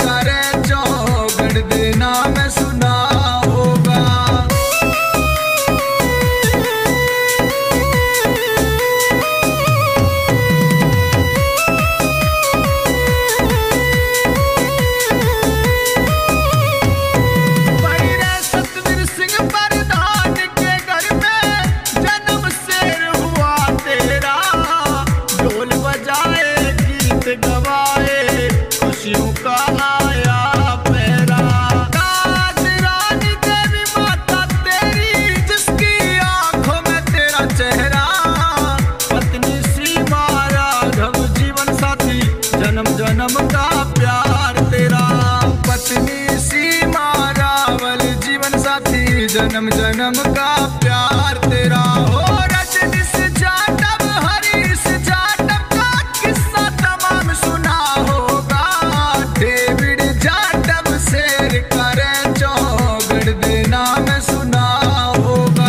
करे चौगड़ देना में सुना होगा। गवाए खुशियों का आया पहरा, काज रानी देवी माता तेरी जिसकी आंखों में तेरा चेहरा, पत्नी सीमा राघव जीवन साथी जन्म जन्म का प्यार तेरा, पत्नी सीमा रावल जीवन साथी जन्म जन्म का प्यार तेरा। हो रजनीश जाटव हरीश जाटव का किस्सा तमाम सुना होगा। डेविड जाटव शेर करे चौगड़ देना में सुना होगा।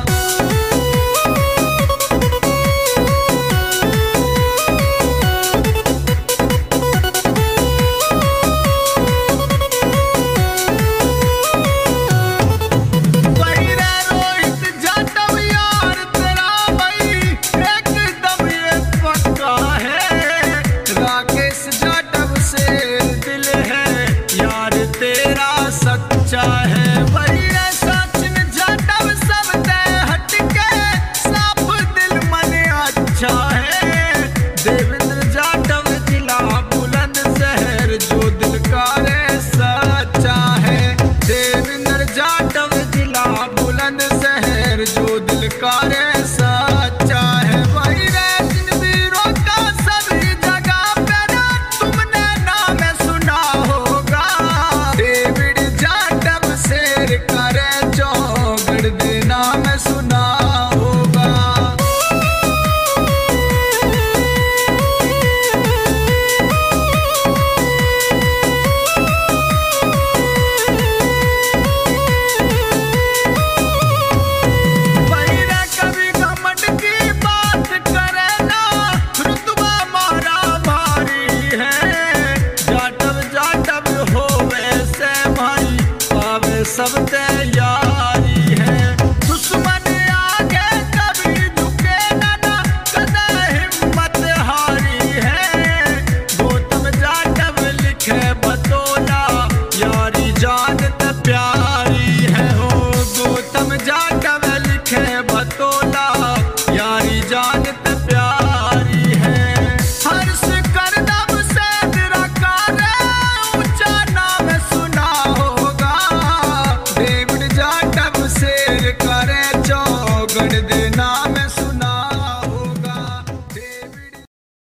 सच्चा है वही सचिन जाटव सब तय हटके साफ दिल मन अच्छा है। देवेंद्र जाटव जिला बुलंदशहर जो दिल का रे सच्चा है। देवेंद्र जाटव जिला बुलंदशहर जो दिल का रे सच्चा है। वही जिन वीरों का सभी जगह पे ना तुमने नाम सुना होगा। डेविड शेर करे चौगड़ देना में सुना होगा। वहीरा कभी घमंड की बात करे ना रुतबा मारा भारी है। जाटव जाटव हो वैसे भाई पावे सब ते